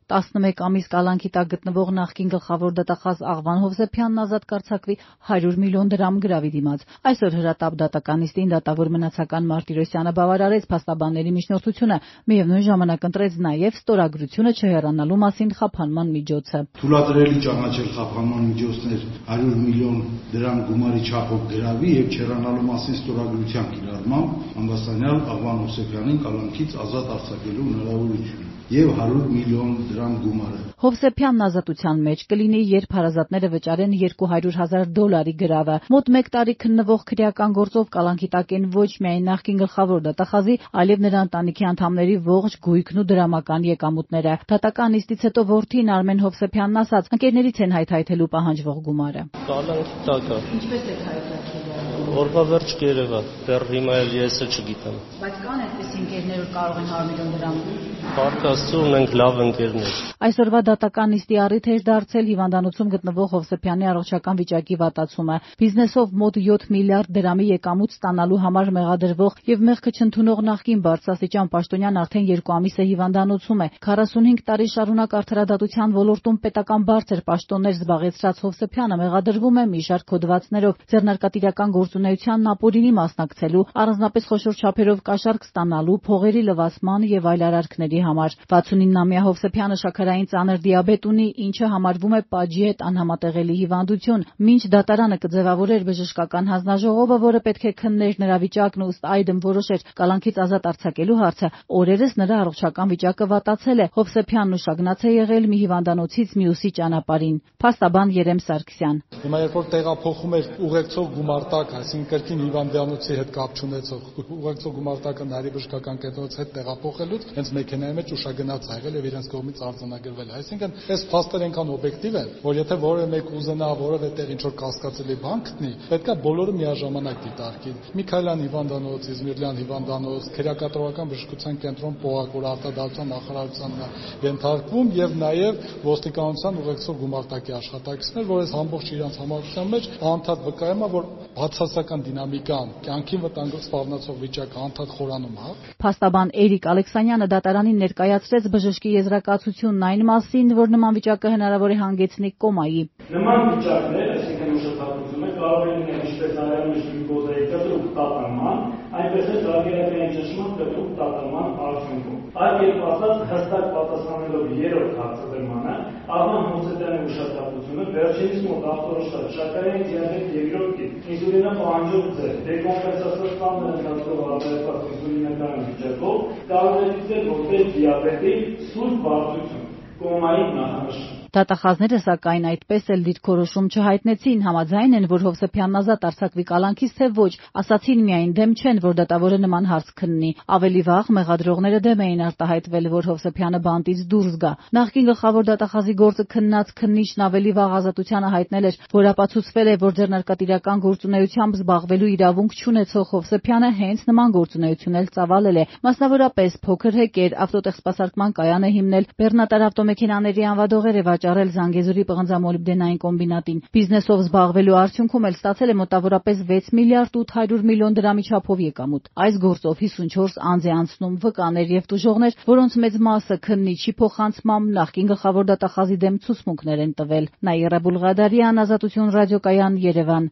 11 ամիս կալանքի տակ գտնվող նախկին գլխավոր դատախազ Աղվան Հովսեփյանն ազատ կարձակվի 100 միլիոն դրամ գրավի դիմաց։ Այսօր հրատապ դատականիստին դատավոր մնացական Մարտիրոսյանը բավարարեց փաստաբանների միջնորդությունը, միևնույն ժամանակ ընտրեց նաև ստորագրությունը չհեռանալու մասին խափանման միջոցը։ Թույլատրելի ճանաչել խափանման միջոցներ 100 միլիոն դրամ գումարի չափով գրավի եւ չհեռանալու մասին ստորագրության կիրառմամբ ամբաստանյալ Աղվան Հովսեփյանին կալանքից ազատ արձակելու հնարավորություն եւ 100 միլիոն դրամ գումարը։ Հովսեփյանն ազատության մեջ կլինի, երբ հարազատները վճարեն $200,000 գրավը։ Մոտ 1 տարի քննվող քրեական գործով կալանքի տակ են ոչ միայն նախկին գլխավոր դատախազի, այլև նրա ընտանիքի անդամների ողջ գույքն ու դրամական եկամուտները։ Դատական նիստից հետո որդին Արմեն Հովսեփյանն ասաց, ընկերներից են հայթայթելու պահանջվող գումարը։ Կալանքի տակ է։ Ինչպես եք հայթայթել։ Օրվա վերջ կերևա, դեռ հիմա էլ ես չգիտեմ։ Բայց կան այդպես ընկերներ, որ կարող են 100 միլիոն դրամ։ Փառք Աստծո, ունենք լավ ընկերներ։ Այսօրվա դատական նիստի առիթ էր դարձել հիվանդանոցում գտնվող Հովսեփյանի առողջական վիճակի վատացումը։ Բիզնեսով մոտ 7 միլիարդ դրամի եկամուտ ստանալու համար մեղադրվող եւ մեղքը չընդունող նախկին բարձրաստիճան պաշտոնյան արդեն 2 ամիս է հիվանդանոցում է։ 45 տարի շարունակ արդարադատության ոլորտում պետական բարձր պաշտոններ զբաղեցրած Հովսեփյանը մեղադրվում է մի շարք հոդվածներով ձեռնարկատիրական գործունեությանն ապօրինի մասնակցելու, առանձնապես խոշոր չափերով կաշառք ստանալու, փողերի լվացման եւ այլ արարքների համար։ 69-ամյա Հովսեփյանը շաքարային ծանր դիաբետ ունի, ինչը համարվում է պատժի հետ անհամատեղելի հիվանդություն։ Մինչ դատարանը կձևավորեր բժշկական հանձնաժողովը, որը պետք է քններ նրա վիճակն ու ըստ այդմ որոշեր կալանքից ազատ արձակելու հարցը, օրերս նրա առողջական վիճակը վատացել է։ Հովսեփյանն ուշագնաց է եղել մի հիվանդանոցից մյուսի ճանապարհին։ Փաստաբան Երեմ Սարգսյան։ Հիմա երբ որ տեղափոխում էր ուղեկցող գումարտակ, այսինքն կրկին հիվանդանոցի հետ կապ չունեցող ուղեկցող գումարտակը Նարի բժշկական կենտրոնից հետ տեղափոխելուց հենց մեքենայի մեջ ուշագնաց ա եղել եւ իրենց կողմից արձանագրվել է։ Այսինքն այս փաստերը այնքան օբյեկտիվ են, որ եթե որևէ մեկ ուզենա որևէ տեղ ինչ որ կասկածելի բան գտնի, պետքա բոլորը միաժամանակ դիտարկի։ Միքայելյան հիվանդանոց, Իզմիրլյան հիվանդանոց, քերակատարողական բժշկության կենտրոն Պողակ, որ արտադատության նախարարությանն է ենթարկվում եւ նաեւ ոստիկանության ուղեկցող գումարտակի աշխատակիցներ, որ այս ամբողջ իրանց համակցության մեջ անդադ վկայում է, որ բացասական դինամիկան, կյանքին վտանգ սպառնացող վիճակը անդադ խորանում է։ Փաստաբան Էրիկ Ալեքսանյանը դատարանին ներկայացրեց բժշկի եզրակացությունն այն մասին, որ նման վիճակը հնարավոր է հանգեցնի կոմայի։ Նման վիճակներ, այսինքն ուշաթափությունը կարող է լինել ինչպես արյունի գլյուկոզայի կտրուկ տատանման, այնպես էլ տարբերակային ճնշման կտրուկ տատանման արդյունքում։ Այդ կերպ ասած, հստակ պատասխանելով երրորդ հարցադրմանը, Աղվան Հովսեփյանի ուշաթափությունը վերջինիս մոտ ախտորոշված շաքարային դիաբետ երկրորդ տիպ ինսուլինը պահանջող ձև, դեկոմպենսացիոն տանն ընթացող արտադրված ինսուլինական վիճակով կարող է դիտել որպես դիաբետի սուր բարդություն, կոմայի նախանշան։ Դատախազները սակայն այդպես էլ դիրքորոշում չհայտնեցին, համաձայն են, որ Հովսեփյանն ազատ արձակվի կալանքից, թե ոչ, ասացին միայն դեմ չեն, որ դատավորը նման հարց քննի։ Ավելի վաղ մեղադրողները դեմ էին արտահայտվել, որ Հովսեփյանը բանտից դուրս գա։ Նախկին գլխավոր դատախազի գործը քննած քննիչն ավելի վաղ ազատությանը հայտնել էր, որ ապացուցվել է, որ ձեռնարկատիրական գործունեությամբ զբաղվելու իրավունք չունեցող Հովսեփյանը հենց նման գործունեություն էլ ծավալել է։ Մասնավորապես փոքր հեկեր, ավտոտեխսպասարկման կայան է հիմնել, բեռնատար ավտոմեքենաների անվադողեր է վաճառել Զանգեզուրի պղնձամոլիբդենային կոմբինատին։ Բիզնեսով զբաղվելու արդյունքում էլ ստացել է մոտավորապես 6 միլիարդ 800 միլիոն դրամի չափով եկամուտ։ Այս գործով 54 անձ է անցնում, վկաներ եւ տուժողներ, որոնց մեծ մասը քննիչի փոխանցմամբ նախկին գլխավոր դատախազի դեմ ցուցմունքներ են տվել։ Նաիրա Բուլղադարյան, Ազատություն ռադիոկայան, Երևան։